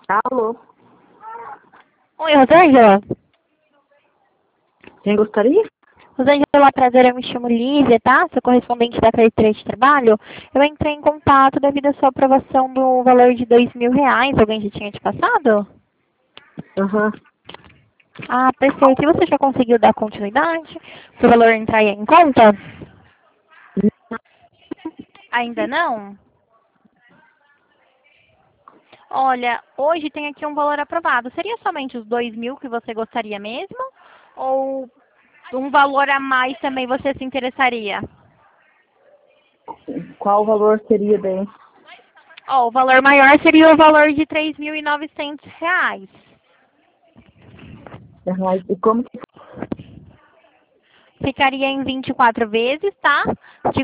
Alô, Oi, Rosângela. quem gostaria? Rosângela, prazer, eu me chamo Lívia, tá? Sou correspondente da carteira de trabalho. Eu entrei em contato devido à sua aprovação do valor de R$ 2.000. Alguém já tinha te passado? Aham. Ah, perfeito. E você já conseguiu dar continuidade para o valor entrar aí em conta? Ainda não? Olha, hoje tem aqui um valor aprovado. Seria somente os 2.000 que você gostaria mesmo? Ou um valor a mais também você se interessaria? Qual o valor seria daí? Ó, o valor maior seria o valor de R$ 3.900. Aham. E como que... Ficaria em 24 vezes, tá? De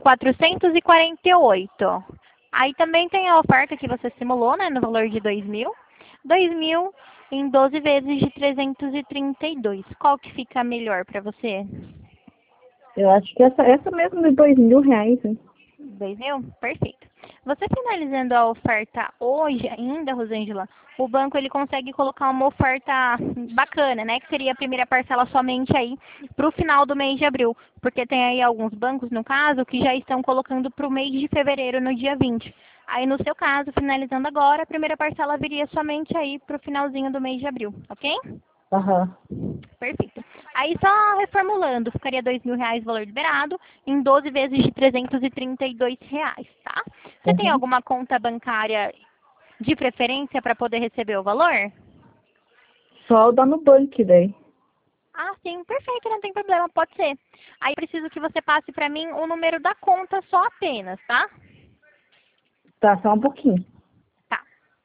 448. Aí também tem a oferta que você simulou, né? No valor de 2.000. 2.000 em 12 vezes de 332. Qual que fica melhor para você? Eu acho que essa mesmo de R$ 2.000, hein? 2.000? Perfeito. Você finalizando a oferta hoje ainda, Rosângela, o banco ele consegue colocar uma oferta bacana, né? Que seria a primeira parcela somente aí para o final do mês de abril. Porque tem aí alguns bancos, no caso, que já estão colocando para o mês de fevereiro, no dia 20. Aí, no seu caso, finalizando agora, a primeira parcela viria somente aí para o finalzinho do mês de abril, ok? Aham. Perfeito. Aí só reformulando, ficaria R$ 2.000 o valor liberado, em 12 vezes de R$ 332, tá? Você tem Aham. alguma conta bancária de preferência para poder receber o valor? Só o da Nubank daí. Ah, sim, perfeito, não tem problema, pode ser. Aí preciso que você passe para mim o número da conta só apenas, tá? Tá, só um pouquinho. Tá.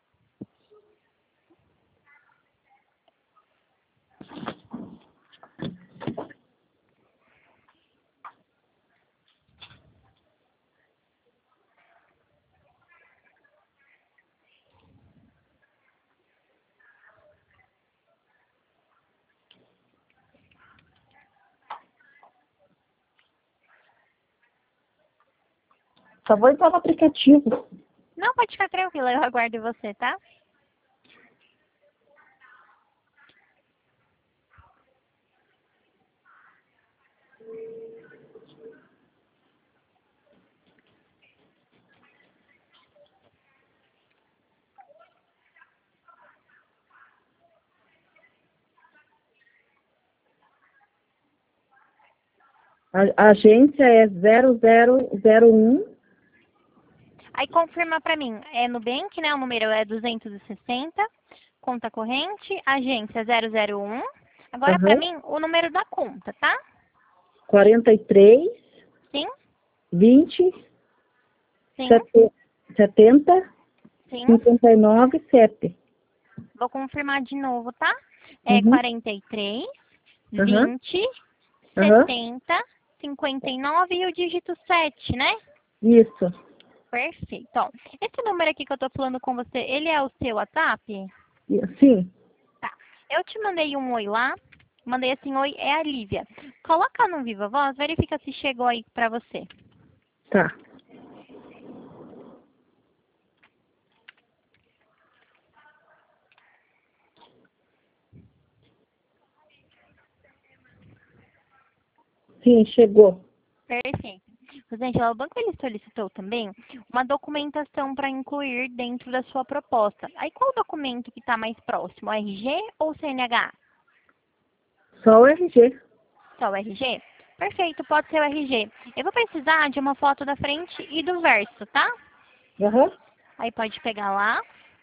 Só vou entrar no aplicativo. Não, pode ficar tranquila, eu aguardo você, tá? A agência é 0001. Aí confirma para mim, é Nubank, né? O número é 260, conta corrente, agência 001. Agora para Aham. mim o número da conta, tá? 43, Sim, 20, sim, 70, sim. 59, 7. Vou confirmar de novo, tá? É Uhum. 43, Aham. 20, Aham. 70, 59 e o dígito 7, né? Isso. Perfeito. Ó, esse número aqui que eu tô falando com você, ele é o seu WhatsApp? Sim. Tá. Eu te mandei um oi lá. Mandei assim, oi, é a Lívia. Coloca no Viva Voz, verifica se chegou aí pra você. Tá. Sim, chegou. Perfeito. Rosângela, o banco ele solicitou também uma documentação para incluir dentro da sua proposta. Aí qual documento que está mais próximo? RG ou CNH? Só o RG. Só o RG? Perfeito, pode ser o RG. Eu vou precisar de uma foto da frente e do verso, tá? Aham. Aí pode pegar lá.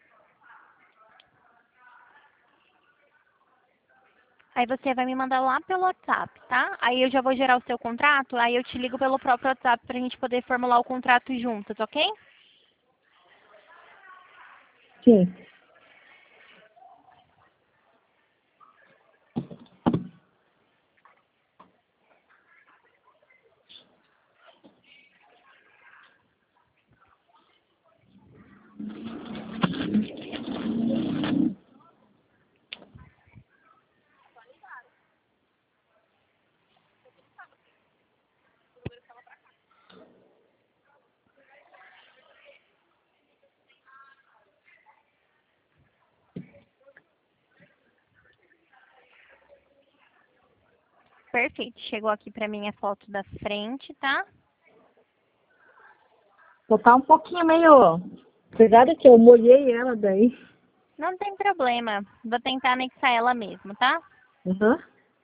Aí você vai me mandar lá pelo WhatsApp, tá? Aí eu já vou gerar o seu contrato, aí eu te ligo pelo próprio WhatsApp pra gente poder formular o contrato juntos, ok? Sim. Perfeito. Chegou aqui pra mim a foto da frente, tá? Só tá um pouquinho meio... Cuidado que eu molhei ela daí. Não tem problema. Vou tentar anexar ela mesmo, tá? Uhum.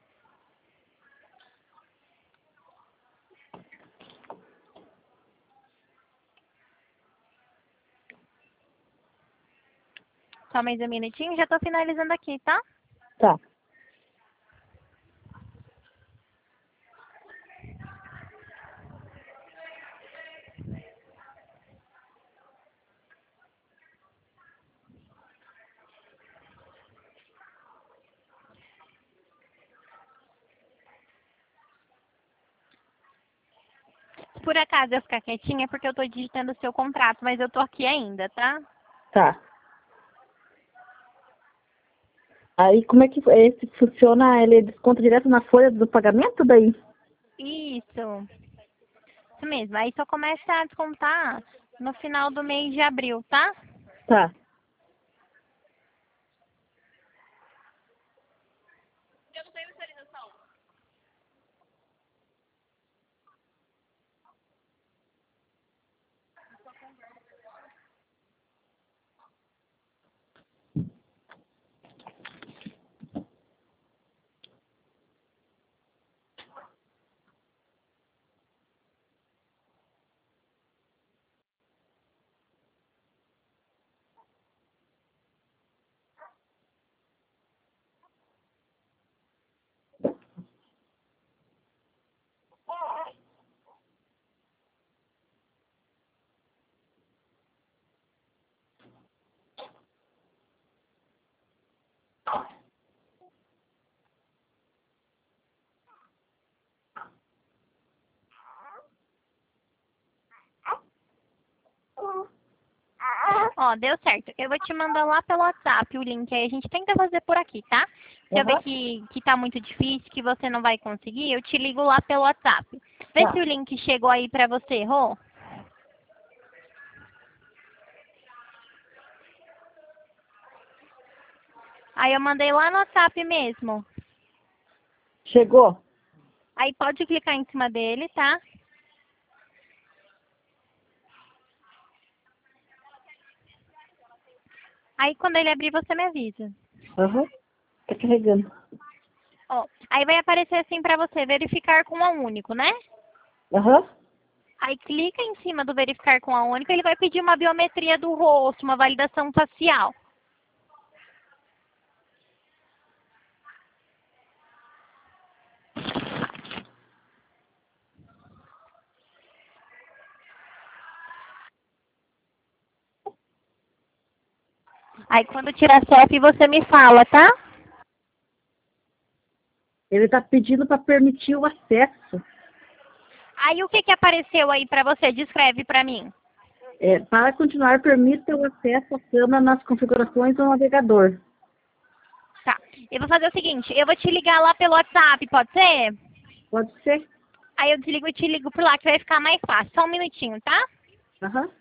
Só mais um minutinho, já tô finalizando aqui, tá? Tá. Se por acaso eu ficar quietinha é porque eu tô digitando o seu contrato, mas eu tô aqui ainda, tá? Tá. Aí como é que esse funciona? Ele desconta direto na folha do pagamento daí? Isso. Isso mesmo. Aí só começa a descontar no final do mês de abril, tá? Tá. Ó, deu certo. Eu vou te mandar lá pelo WhatsApp o link. Aí a gente tenta fazer por aqui, tá? Se eu ver Aham. que tá muito difícil, que você não vai conseguir, eu te ligo lá pelo WhatsApp. Vê se Tá. o link chegou aí pra você, Rô. Aí eu mandei lá no WhatsApp mesmo. Chegou? Aí pode clicar em cima dele, tá? Aí quando ele abrir, você me avisa. Aham. Tá carregando. Ó, aí vai aparecer assim pra você, verificar com a único, né? Aham. Aí clica em cima do verificar com a único, ele vai pedir uma biometria do rosto, uma validação facial. Aí quando tirar selfie, você me fala, tá? Ele tá pedindo para permitir o acesso. Aí o que que apareceu aí pra você? Descreve pra mim. Para continuar, permita o acesso à câmera nas configurações do navegador. Tá. Eu vou fazer o seguinte, eu vou te ligar lá pelo WhatsApp, pode ser? Pode ser? Aí eu desligo e te ligo por lá, que vai ficar mais fácil. Só um minutinho, tá? Aham.